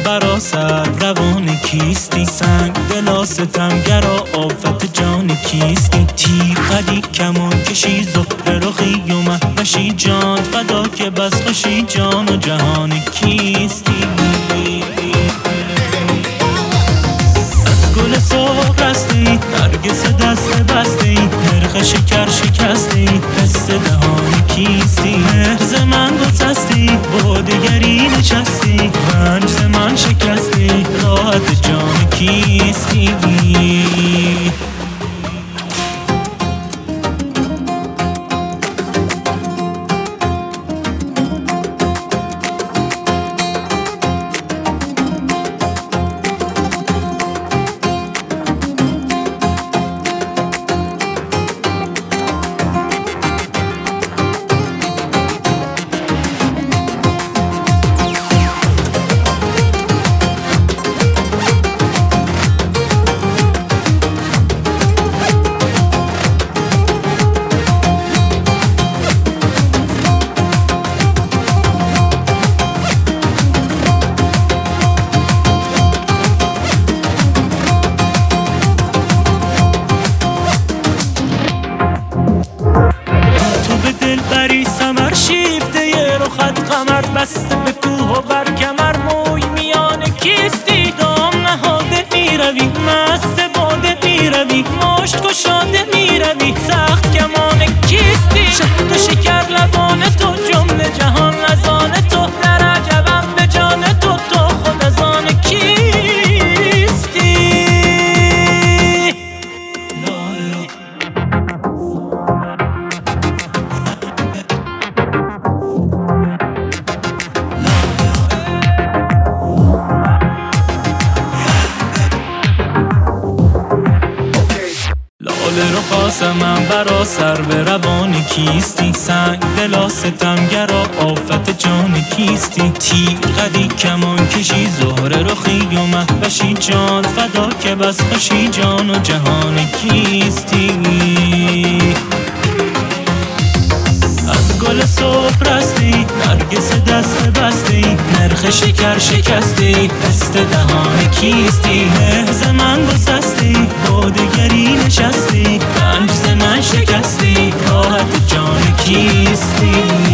برا سر روان کیستی؟ سنگ دلا ستمگرا آفت جان کیستی؟ تیر قدی کمان کشی زهره رخی و مهوشی جان فدا که بس خوشی جان و جهان کیستی؟ از گل سرخ رستی نرگس دست بستی نرخ شکر شکستی حس دهان کیستی؟ مهر ز من گسستی با دگری نشستی رنج ز من شکستی راحت جان کیستی؟ بری سمر شیفته یه رخت قمر بسته به کوه و بر کمر موی میان کیستی؟ دام نهاده میروی مست باده میروی مشت گشاده میروی سخت کمان کیستی؟ شهد و شکر لبان تو جمله جهان از آن تو در عجبم به جان تو تو خود از آن کیستی؟ لاله رو خواستم من برا سر به روان کیستی؟ سنگ دلا ستمگرا آفت جان کیستی؟ تیر قدی کمان کشی زهره رخی و مهوشی جان فدا که بس خوشی جان و جهان کیستی؟ از گل سرخ رستی نرگس دست بستی نرخ شکر شکستی حس دهان کیستی؟ مهر ز من گسستی با دگری نشستی رنج ز من شکستی راحت جان کیستی؟